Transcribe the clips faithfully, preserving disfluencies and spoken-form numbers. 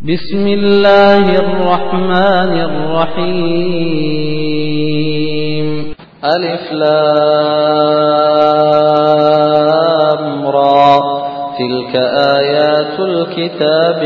بسم الله الرحمن الرحيم. ألف لام را، تلك آيات الكتاب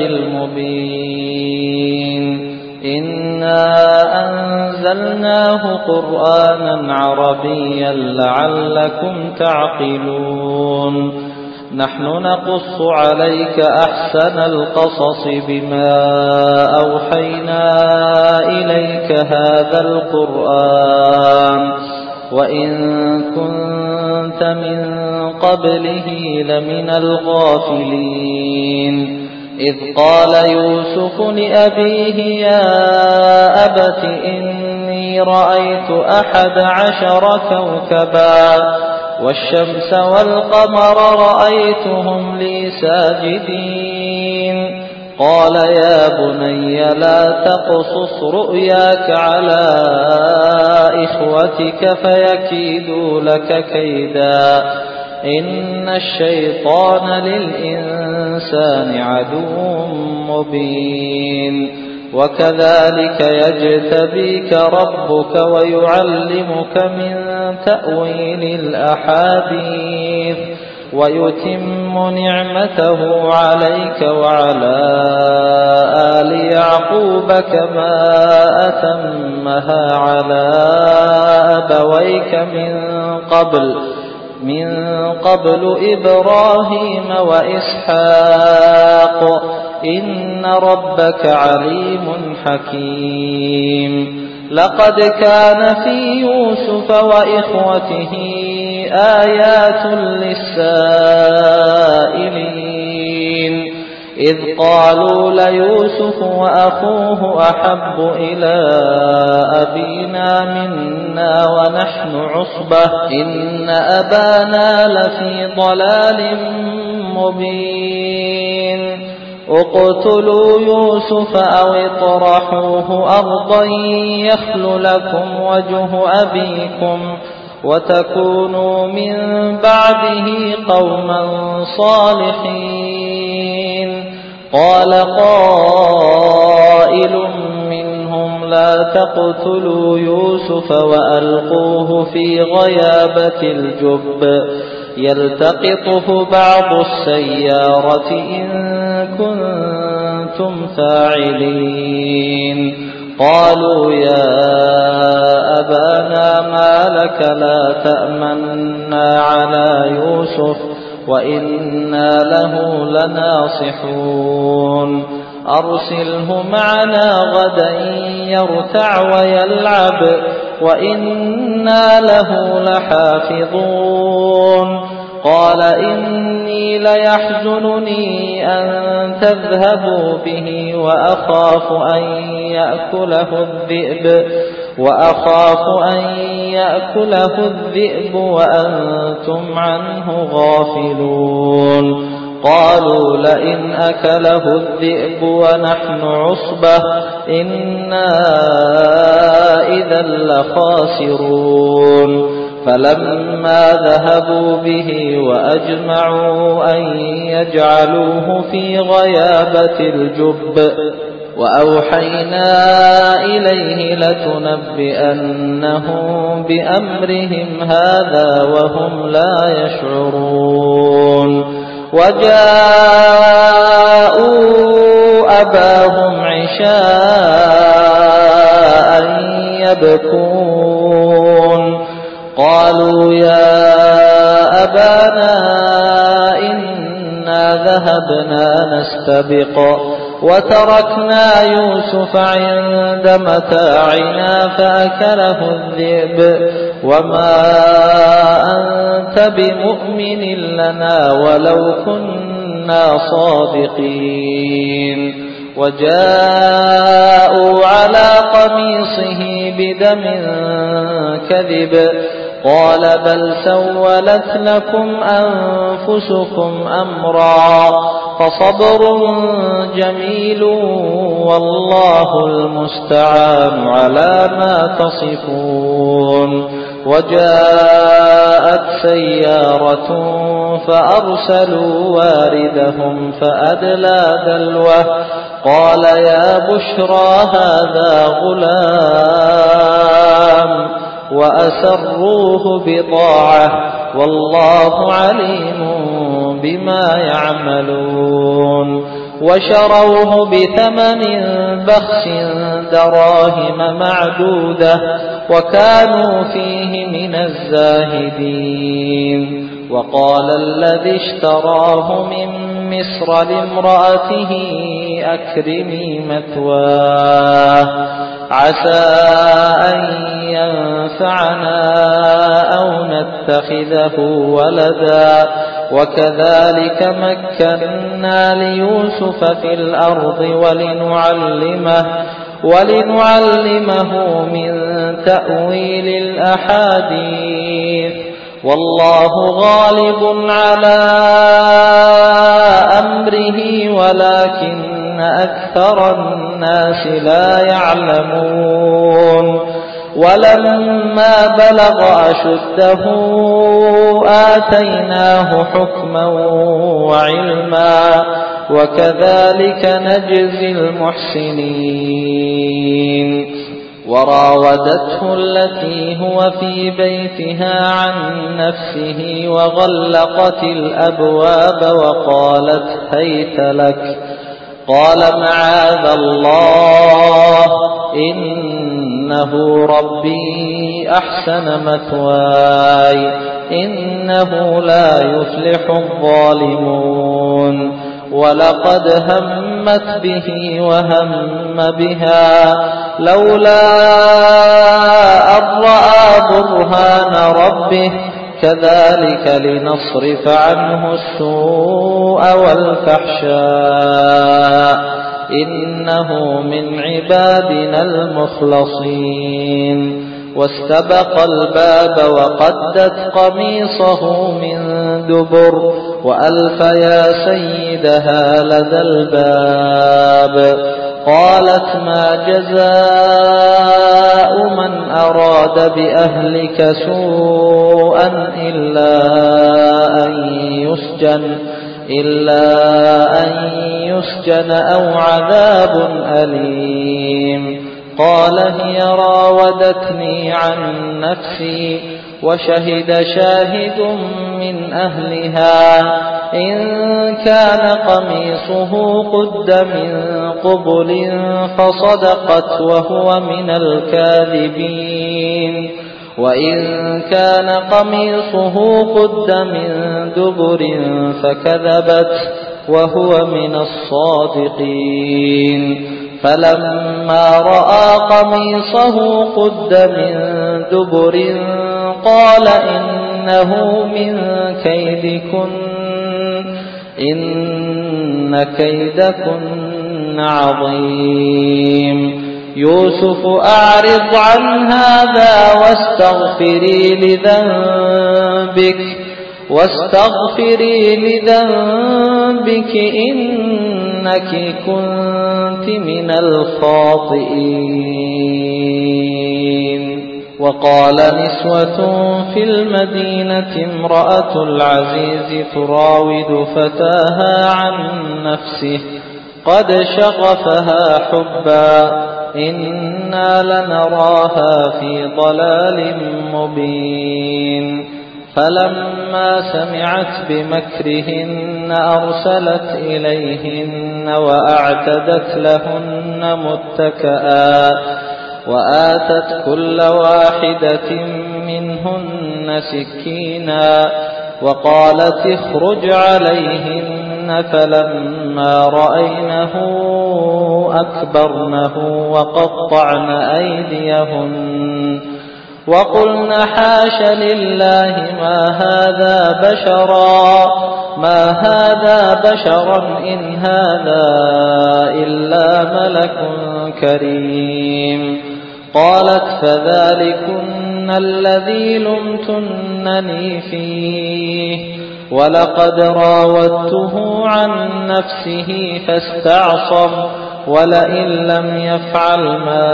المبين. إنا أنزلناه قرآنا عربيا لعلكم تعقلون. نحن نقص عليك أحسن القصص بما أوحينا إليك هذا القرآن وإن كنت من قبله لمن الغافلين. إذ قال يوسف لأبيه يا أبت إني رأيت أحد عشر كوكبا والشمس والقمر رأيتهم لي ساجدين. قال يا بني لا تقصص رؤياك على إخوتك فيكيدوا لك كيدا إن الشيطان للإنسان عدو مبين. وكذلك يجتبيك ربك ويعلمك من تأويل الأحاديث ويتم نعمته عليك وعلى آل يعقوب كما أتمها على أبويك من قبل من قبل إبراهيم وإسحاق إن ربك عليم حكيم. لقد كان في يوسف وإخوته آيات للسائلين إذ قالوا ليوسف وأخوه أحب إلى أبينا منا ونحن عصبة إن أبانا لفي ضلال مبين. اقتلوا يوسف أو اطرحوه أرضا يخل لكم وجه أبيكم وتكونوا من بعده قوما صالحين. قال قائل منهم لا تقتلوا يوسف وألقوه في غيابة الجب يلتقطه بعض السيارة إن كنتم فاعلين. قالوا يا أبانا ما لك لا تأمنا على يوسف وإنا له لناصحون. أرسله معنا غدا يرتع ويلعب وإنا له لحافظون. قال إني ليحزنني أن تذهبوا به وأخاف أن يأكله الذئب وأخاف أن يأكله الذئب وأنتم عنه غافلون. قالوا لئن أكله الذئب ونحن عصبة إنا إذا لخاسرون. فلما ذهبوا به وأجمعوا أن يجعلوه في غيابة الجب وأوحينا إليه لتنبئنهم بأمرهم هذا وهم لا يشعرون. وجاءوا أباهم عشاء يبكون. قالوا يا أبانا إنا ذهبنا نستبق وتركنا يوسف عند متاعنا فأكله الذئب وما أنت بمؤمن لنا ولو كنا صادقين. وجاءوا على قميصه بدم كذب قال بل سولت لكم أنفسكم أمرا فصبر جميل والله المستعان على ما تصفون. وجاءت سيارة فأرسلوا واردهم فأدلى دلوه قال يا بشرى هذا غلام وأسروه بضاعة والله عليم بما يعملون وشروه بثمن بخس دراهم معدودة وكانوا فيه من الزاهدين وقال الذي اشتراه من مصر لامرأته أكرمي مثواه عسى أن ينفعنا أو نتخذه ولدا وكذلك مكنا ليوسف في الأرض ولنعلمه ولنعلمه من تأويل الأحاديث والله غالب على أمره ولكن أكثر الناس لا يعلمون ولما بلغ أشده آتيناه حكما وعلما وكذلك نجزي المحسنين وراودته التي هو في بيتها عن نفسه وغلقت الأبواب وقالت هيت لك قال معاذ الله إنه ربي أحسن مثواي إنه لا يفلح الظالمون ولقد همت به وهم بها لولا أن رأى برهان ربه كذلك لنصرف عنه السوء والفحشاء إنه من عبادنا المخلصين واستبق الباب وقدت قميصه من دبر وألف يا سيدها لدى الباب قالت ما جزاء من أراد بأهلك سوءا إلا أن يسجن إلا أن يسجن أو عذاب أليم قال هي راودتني عن نفسي وشهد شاهد من أهلها إن كان قميصه قد من قبل فصدقت وهو من الكاذبين وإن كان قميصه قد من دبر فكذبت وهو من الصادقين فلما رأى قميصه قد من دبر قال إنه من كيدكن إن كيدكن عظيم يوسف أعرض عن هذا واستغفري لذنبك واستغفري لذنبك إنك كنت من الخاطئين وقال نسوة في المدينة امرأة العزيز تراود فتاها عن نفسه قد شغفها حبا إنا لنراها في ضلال مبين فلما سمعت بمكرهن أرسلت إليهن وأعتدت لهن متكئا وآتت كل واحدة منهن سكينا وقالت اخرج عليهن فلما رأينه أكبرنه وقطعن أيديهن وقلن حاش لله ما هذا بشرا ما هذا بشرا إن هذا إلا ملك كريم قالت فذلكن الذي لمتنني فيه ولقد راودته عن نفسه فاستعصم ولئن لم يفعل ما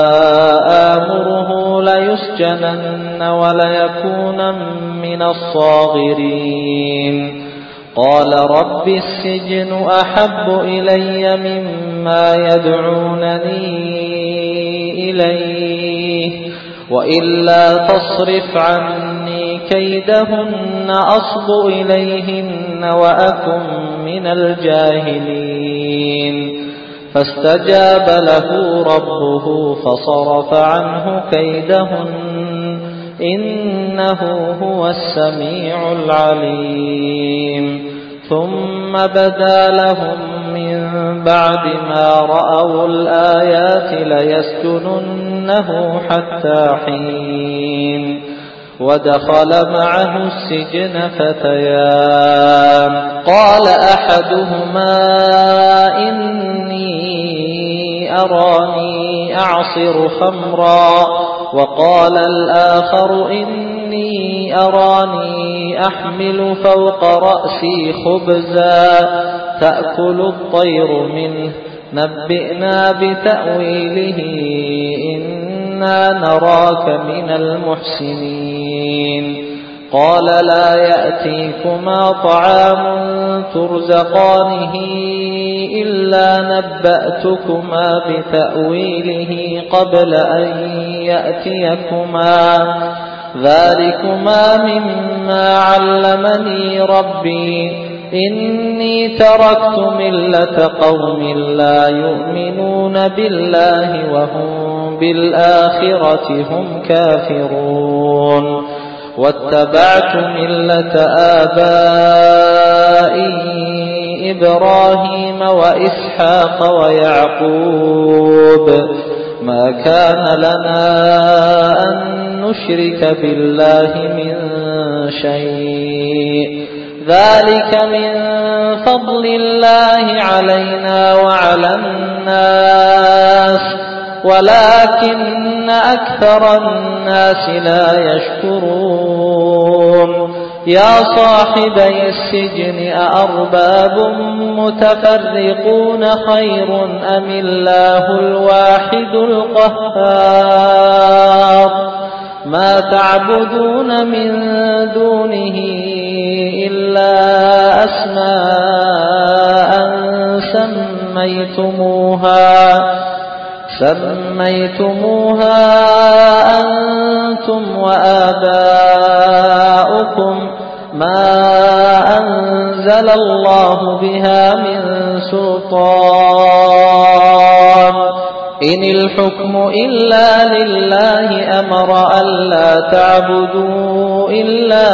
آمره ليسجنن وليكون من الصاغرين. قال رب السجن أحب إلي مما يدعونني إليه وإلا تصرف عني كيدهن أصب إليهن وأكن من الجاهلين. فاستجاب له ربه فصرف عنه كيدهن إنه هو السميع العليم. ثم بدا لهم من بعد ما رأوا الآيات ليسجننه حتى حين. ودخل معه السجن فتيان قال أحدهما إني أراني أعصر خمرا وقال الآخر إني أراني أحمل فوق رأسي خبزا تأكل الطير منه نبئنا بتأويله إنا نراك من المحسنين. قال لا يأتيكما طعام ترزقانه إلا نبأتكما بتأويله قبل أن يأتيكما ذلكما مما علمني ربي إني تركت ملة قوم لا يؤمنون بالله وهم بالآخرة هم كافرون واتبعت ملة آبائي إبراهيم وإسحاق ويعقوب ما كان لنا أن نشرك بالله من شيء ذلك من فضل الله علينا وعلى الناس ولكن أكثر الناس لا يشكرون. يا صاحبي السجن أأرباب متفرقون خير أم الله الواحد القهار ما تعبدون من دونه إلا أسماء سميتموها سميتموها أنتم وآباؤكم ما أنزل الله بها من سلطان إن الحكم إلا لله أمر ألا تعبدوا إلا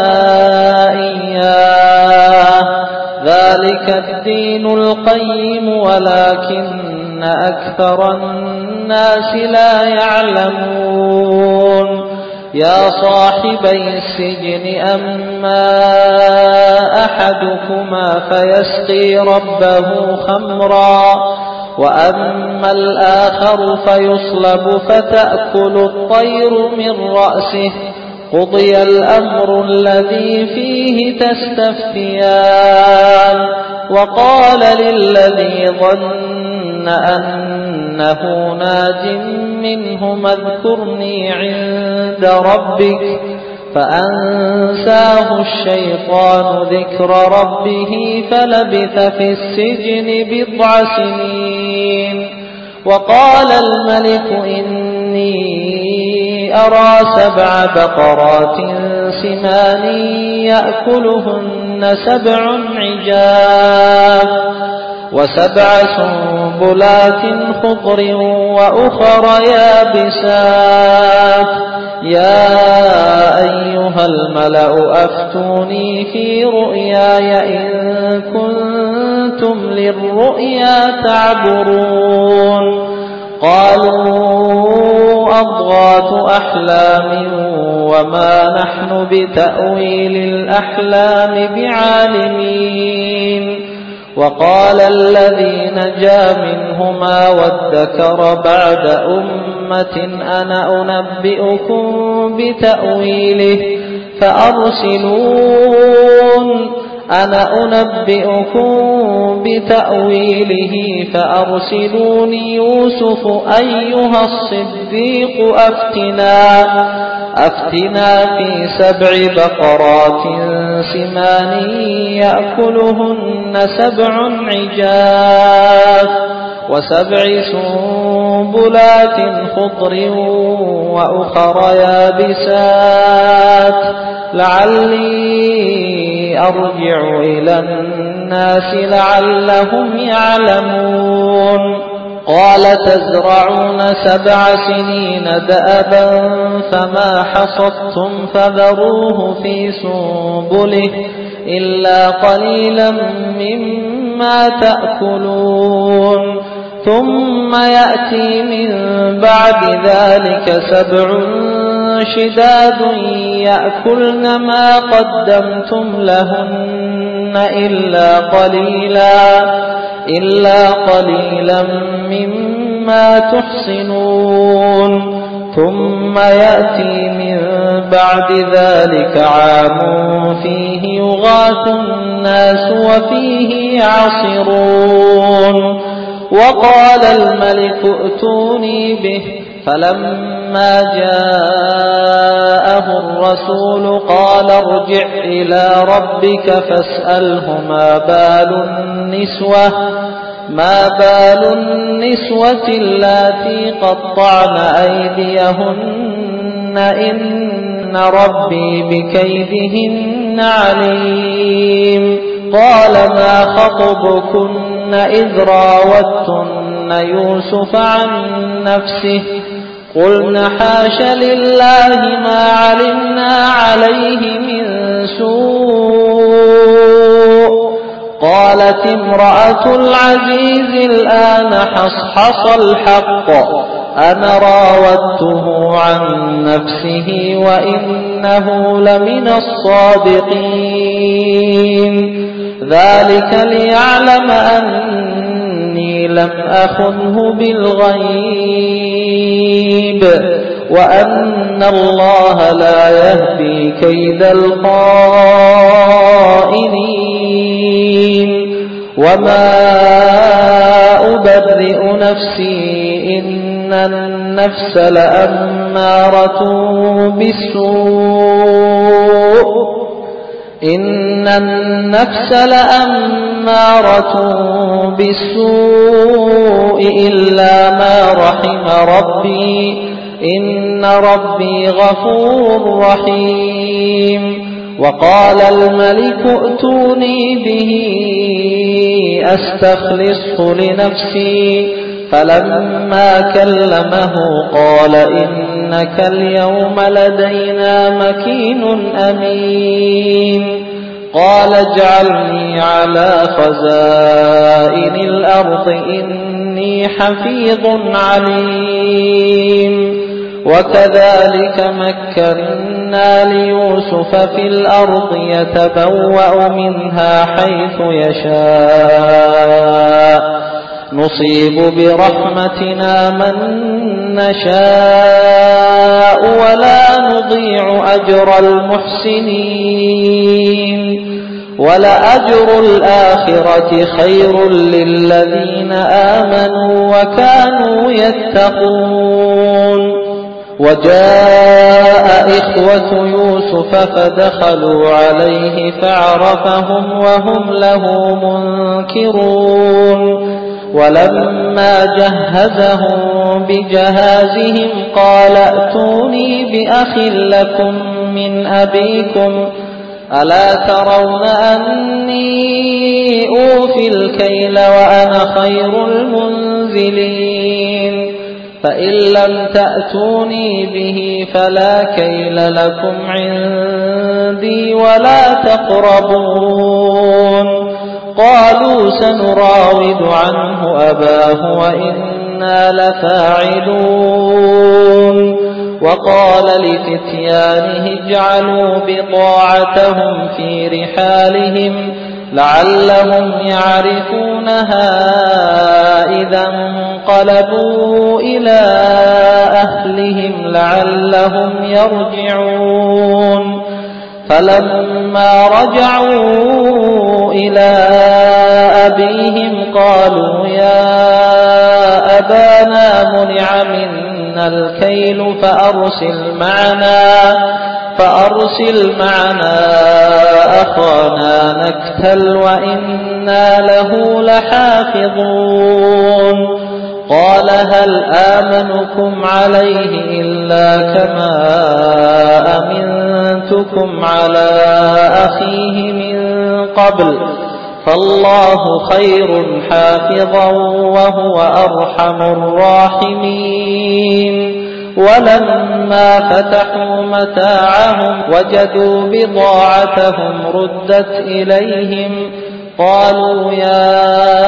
إياه ذلك الدين القيم ولكن أكثر الناس لا يعلمون. يا صاحبي السجن أما أحدكما فيسقي ربه خمرا وأما الآخر فيصلب فتأكل الطير من رأسه قضي الأمر الذي فيه تستفتيان. وقال للذي ظن أنه ناج منهما اذكرني عند ربك فأنساه الشيطان ذكر ربه فلبث في السجن بضع سنين. وقال الملك إني أرى سبع بقرات سمان يأكلهن سبع عجاف وسبع سنبلات خضر وأخر يابسات يا أيها الملأ أفتوني في رؤياي إن كنتم للرؤيا تعبرون. قالوا أضغاث أحلام وما نحن بتأويل الأحلام بعالمين. وقال الذي نجا منهما وادكر بعد أمة أنا أنبئكم بتأويله فأرسلون أنا أنبئكم بتأويله فأرسلوني يوسف أيها الصديق أفتنا أفتنا في سبع بقرات سمان يأكلهن سبع عجاف وسبع سنبلات خضر وأخر يابسات لعلي أرجع إلى الناس لعلهم يعلمون قال تزرعون سبع سنين دأبا فما حصدتم فذروه في سنبله إلا قليلا مما تأكلون ثم يأتي من بعد ذلك سبع شداد يأكلن ما قدمتم لهن إلا قليلا إلا قليلا مما تحصنون ثم يأتي من بعد ذلك عام فيه يغاث الناس وفيه يعصرون وقال الملك ائتوني به فلما جاءه الرسول قال ارجع إلى ربك فاسأله ما بال النسوة ما بال النسوة اللاتي قطعن أيديهن إن ربي بكيدهن عليم قال ما خطبكن إذ راوتن يوسف عن نفسه قلنا حاش لله ما علمنا عليه من سوء قالت امرأة العزيز الآن حصحص الحق أنا راودته عن نفسه وإنه لمن الصادقين ذلك ليعلم أني لم أخنه بالغيب وأن الله لا يهدي كيد الخائنين وما أبرئ نفسي إن النفس لأمارة بالسوء إن النفس لأمارة بالسوء إلا ما رحم ربي إن ربي غفور رحيم وقال الملك ائتوني به أستخلصه لنفسي فلما كلمه قال إنك اليوم لدينا مكين أمين قال اجعلني على خزائن الأرض إني حفيظ عليم وكذلك مكنا ليوسف في الأرض يتبوأ منها حيث يشاء نصيب برحمتنا من نشاء ولا نضيع أجر المحسنين ولأجر الآخرة خير للذين آمنوا وكانوا يتقون وجاء إخوة يوسف فدخلوا عليه فعرفهم وهم له منكرون ولما جهزهم بجهازهم قال ائتوني بأخ لكم من أبيكم ألا ترون أني أوفي الكيل وأنا خير المنزلين فإن لم تأتوني به فلا كيل لكم عندي ولا تقربون قالوا سنراود عنه أباه وإنا لفاعلون وقال لفتيانه اجعلوا بضاعتهم في رحالهم لعلهم يعرفونها إذا انقلبوا إلى أهلهم لعلهم يرجعون فلما رجعوا إلى أبيهم قالوا يا أبانا منع منا الكيل فأرسل معنا فأرسل معنا أخانا نكتل وإنا له لحافظون قال هل آمنكم عليه إلا كما أمنتكم على أخيه من قبل فالله خير حافظا وهو أرحم الراحمين ولما فتحوا متاعهم وجدوا بضاعتهم ردت إليهم قالوا يا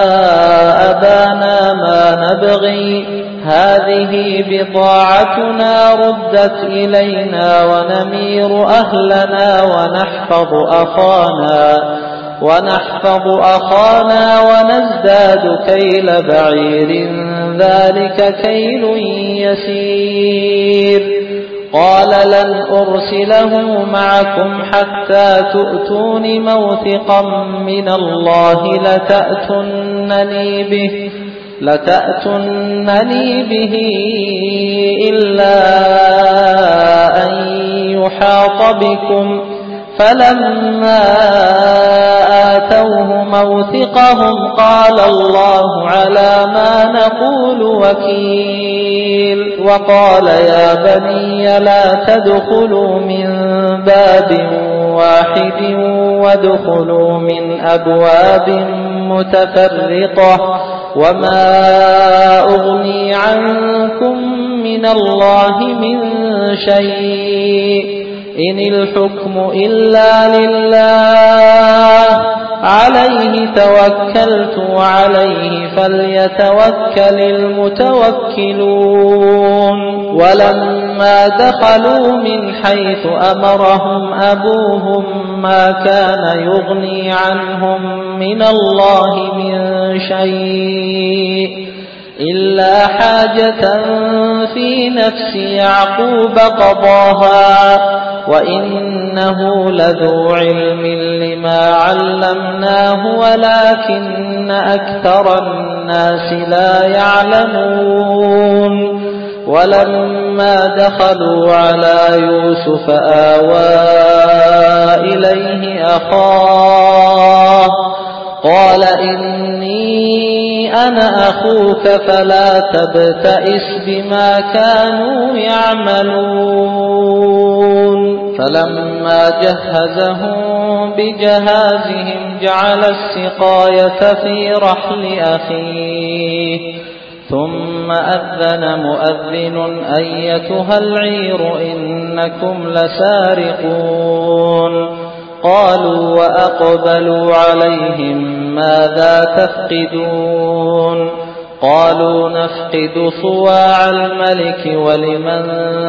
أبانا ما نبغي هذه بضاعتنا ردت إلينا ونمير أهلنا ونحفظ أخانا ونحفظ أخانا ونزداد كيل بعير ذلك كيل يسير قال لن أرسله معكم حتى تؤتون موثقا من الله لتأتنني به لتأتنني به إلا أن يحاط بكم فلما آتوه موثقهم قال الله على ما نقول وكيل وقال يا بني لا تدخلوا من باب واحد وادخلوا من أبواب متفرقة وما أغني عنكم من الله من شيء إن الحكم إلا لله عليه توكلت وعليه فليتوكل المتوكلون ولما دخلوا من حيث أمرهم أبوهم ما كان يغني عنهم من الله من شيء إلا حاجة في نفس يعقوب قضاها وإنه لذو علم لما علمناه ولكن أكثر الناس لا يعلمون ولما دخلوا على يوسف آوى إليه أخاه قال إني أنا أخوك فلا تبتئس بما كانوا يعملون فلما جهزهم بجهازهم جعل السقاية في رحل أخيه ثم أذن مؤذن أيتها العير إنكم لسارقون قالوا وأقبلوا عليهم ماذا تفقدون قالوا نفقد صواع الملك ولمن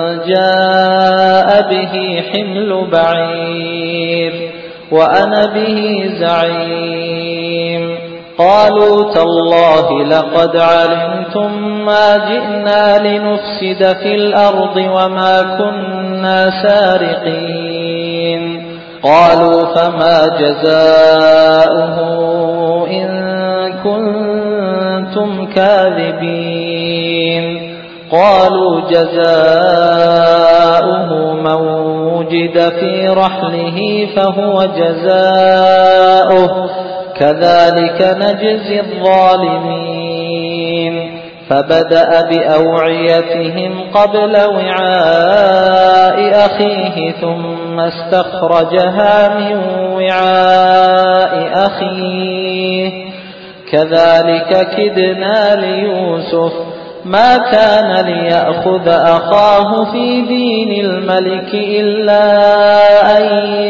جاء به حمل بعير وأنا به زعيم قالوا تالله لقد علمتم ما جئنا لنفسد في الأرض وما كنا سارقين قالوا فما جزاؤه إن كنتم كاذبين قالوا جزاؤه من وجد في رحله فهو جزاؤه كذلك نجزي الظالمين فبدأ بأوعيتهم قبل وعاء أخيه ثم استخرجها من وعاء أخيه كذلك كدنا ليوسف ما كان ليأخذ أخاه في دين الملك إلا أن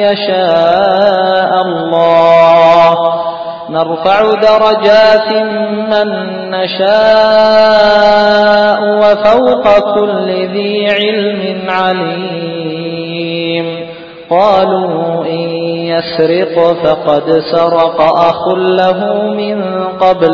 يشاء الله نرفع درجات من نشاء وفوق كل ذي علم عليم قالوا إن يسرق فقد سرق أخ له من قبل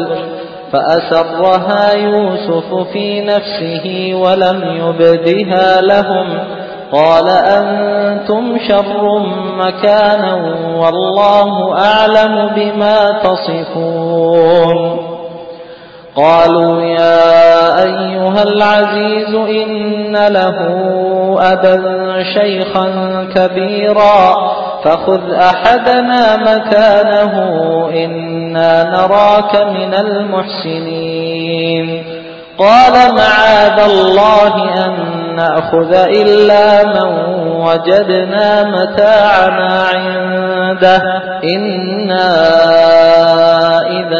فأسرها يوسف في نفسه ولم يبدها لهم قال أنتم شر مكانا والله أعلم بما تصفون قالوا يا أيها العزيز إن له أبا شيخا كبيرا فخذ أحدنا مكانه إنا نراك من المحسنين قال معاذ الله أن نأخذ إلا من وجدنا متاعنا عنده إنا إذا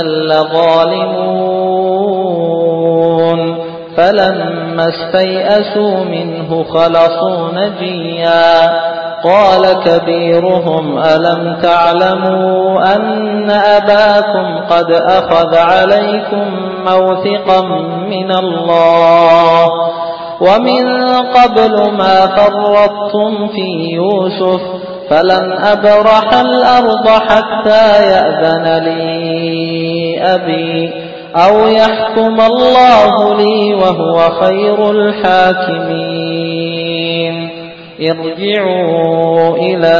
لظالمون فلما استيئسوا منه خلصوا نجيا قال كبيرهم ألم تعلموا أن أباكم قد أخذ عليكم موثقا من الله ومن قبل ما فرطتم في يوسف فلن أبرح الأرض حتى يأذن لي أبي أو يحكم الله لي وهو خير الحاكمين ارجعوا إلى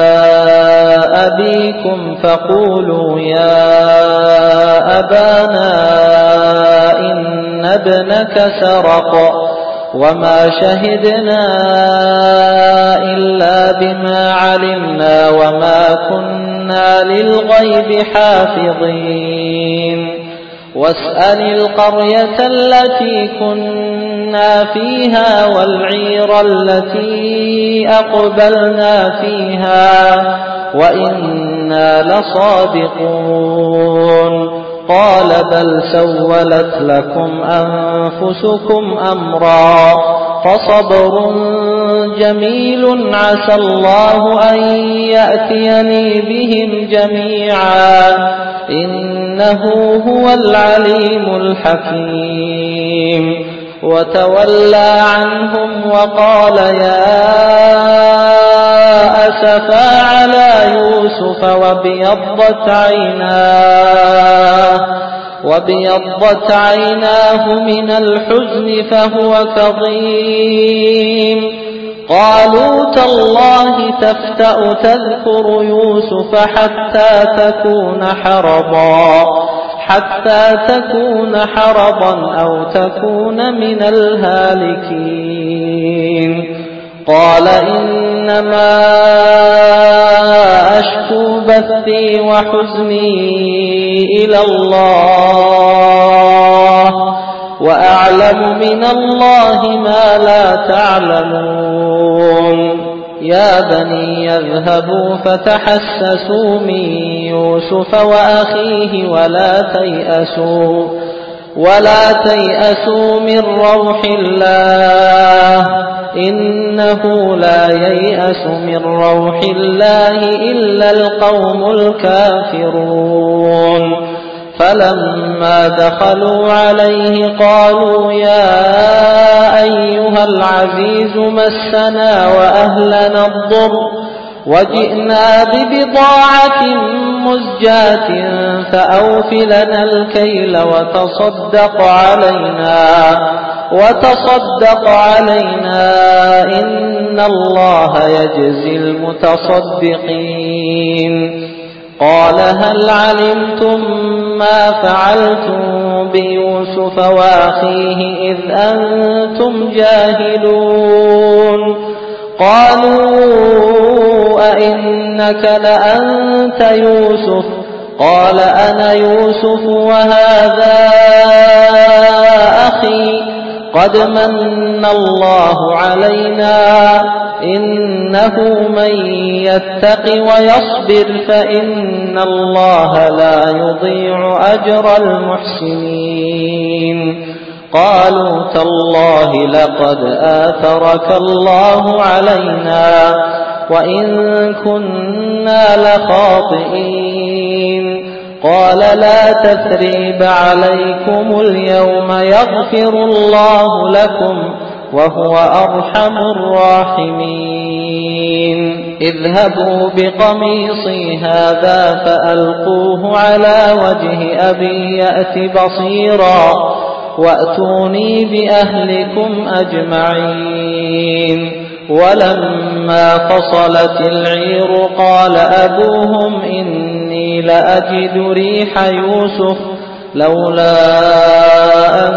أبيكم فقولوا يا أبانا إن ابنك سرق وما شهدنا إلا بما علمنا وما كنا للغيب حافظين واسأل القرية التي كنا فيها والعير التي أقبلنا فيها وإنا لصادقون قال بل سولت لكم أنفسكم أمرا فصبر جميل عسى الله أن يأتيني بهم جميعا إنه هو العليم الحكيم وتولى عنهم وقال يا أسفا على يوسف وابيضت عيناه وابيضت عيناه من الحزن فهو كظيم قالوا تالله تفتأ تذكر يوسف حتى تكون حرضا حتى تكون حرضا أو تكون من الهالكين قال إنما أشكو بثي وحزني إلى الله وأعلم من الله ما لا تعلمون يا بني يذهبوا فتحسسوا من يوسف وأخيه ولا تيأسوا ولا تيأسوا من روح الله إنه لا ييأس من روح الله إلا القوم الكافرون فلما دخلوا عليه قالوا يا أيها العزيز مسنا وأهلنا الضر وجئنا ببضاعة مزجاة فأوف لنا الكيل وتصدق علينا وتصدق علينا إن الله يجزي المتصدقين قال هل علمتم ما فعلتم بيوسف وأخيه إذ أنتم جاهلون قالوا أئنك لأنت يوسف قال أنا يوسف وهذا أخي قد من الله علينا إنه من يتق ويصبر فإن الله لا يضيع أجر المحسنين قالوا تالله لقد آثرك الله علينا وإن كنا لخاطئين قال لا تثريب عليكم اليوم يغفر الله لكم وهو أرحم الراحمين اذهبوا بقميصي هذا فألقوه على وجه أبي يأت بصيرا وأتوني بأهلكم أجمعين ولما فصلت العير قال أبوهم إني لأجد ريح يوسف لولا أن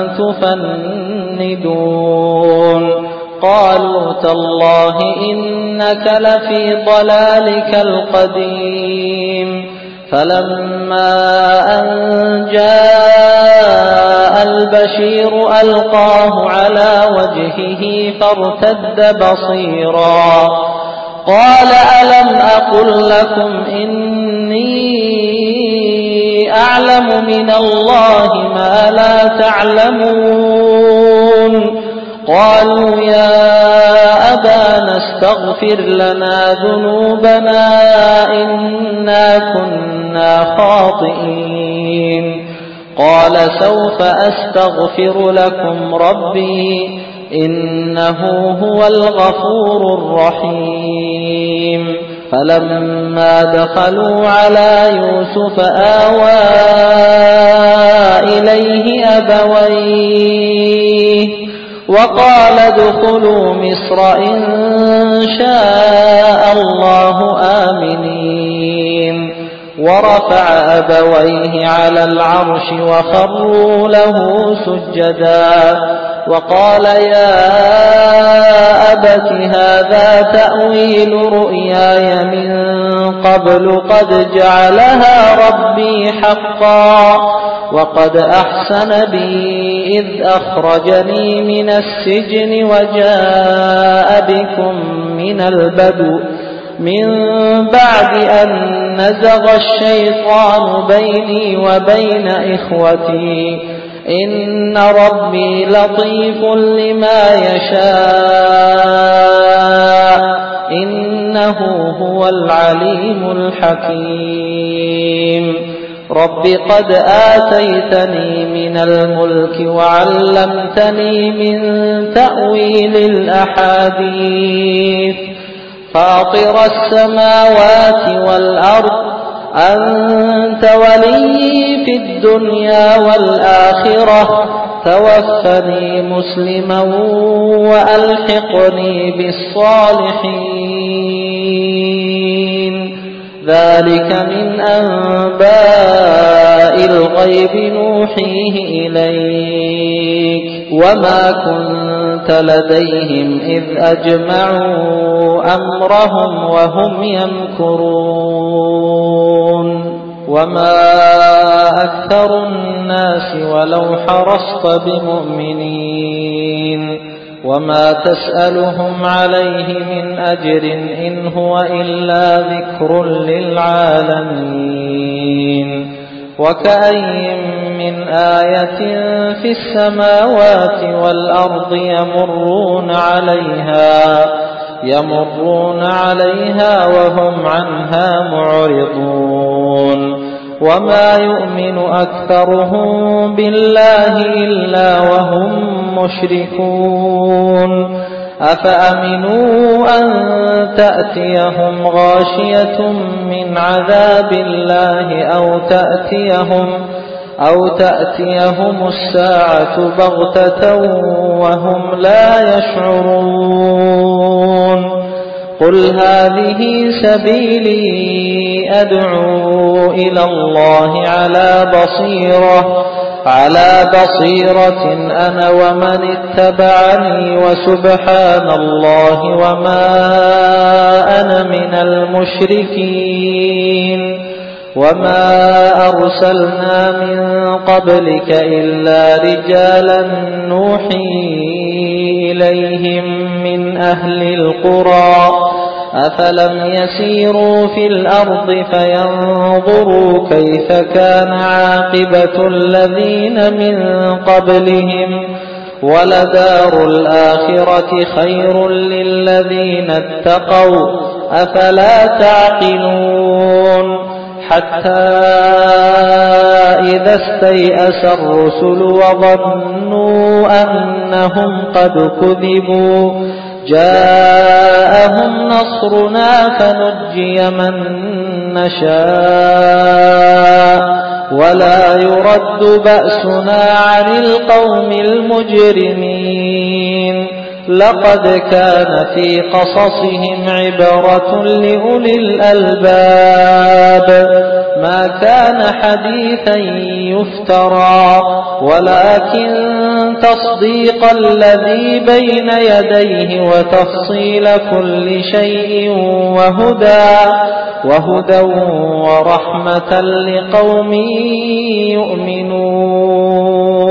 تفندون قالوا تالله إنك لفي ضلالك القديم فلما أن جاء البشير ألقاه على وجهه فارتد بصيرا قال ألم أقل لكم إني أعلم من الله ما لا تعلمون قالوا يا أبانا استغفر لنا ذنوبنا إنا كنا خاطئين قال سوف أستغفر لكم ربي إنه هو الغفور الرحيم فلما دخلوا على يوسف آوى إليه أبويه وقال ادخلوا مصر إن شاء الله آمنين ورفع أبويه على العرش وخروا له سجدا وقال يا أبت هذا تأويل رؤياي من قبل قد جعلها ربي حقا وقد أحسن بي إذ أخرجني من السجن وجاء بكم من البدو من بعد أن نزغ الشيطان بيني وبين إخوتي إن ربي لطيف لما يشاء إنه هو العليم الحكيم رب قد آتيتني من الملك وعلمتني من تأويل الأحاديث فاطر السماوات والأرض أنت ولي في الدنيا والآخرة توفني مسلما وألحقني بالصالحين ذلك من أنباء الغيب نوحيه إليك وما كنت لديهم إذ أجمعوا أمرهم وهم يمكرون وما أكثر الناس ولو حرصت بمؤمنين وما تسألهم عليه من أجر إن هو إلا ذكر للعالمين وكأي من آية في السماوات والأرض يمرون عليها يمرون عليها وهم عنها معرضون وما يؤمن أكثرهم بالله إلا وهم مشركون أفأمنوا أن تأتيهم غاشية من عذاب الله أو تأتيهم أو تأتيهم الساعة بغتة وهم لا يشعرون قل هذه سبيلي أدعو إلى الله على بصيرة على بصيرة أنا ومن اتبعني وسبحان الله وما أنا من المشركين وما أرسلنا من قبلك إلا رجالا نوحي إليهم من أهل القرى أفلم يسيروا في الأرض فينظروا كيف كان عاقبة الذين من قبلهم ولدار الآخرة خير للذين اتقوا أفلا تعقلون حتى إذا استيأس الرسل وظنوا أنهم قد كذبوا جاءهم نصرنا فنجي من نشاء ولا يرد بأسنا عن القوم المجرمين لقد كان في قصصهم عبرة لأولي الألباب ما كان حديثا يفترى ولكن تصديق الذي بين يديه وتفصيل كل شيء وهدى وهدى ورحمة لقوم يؤمنون.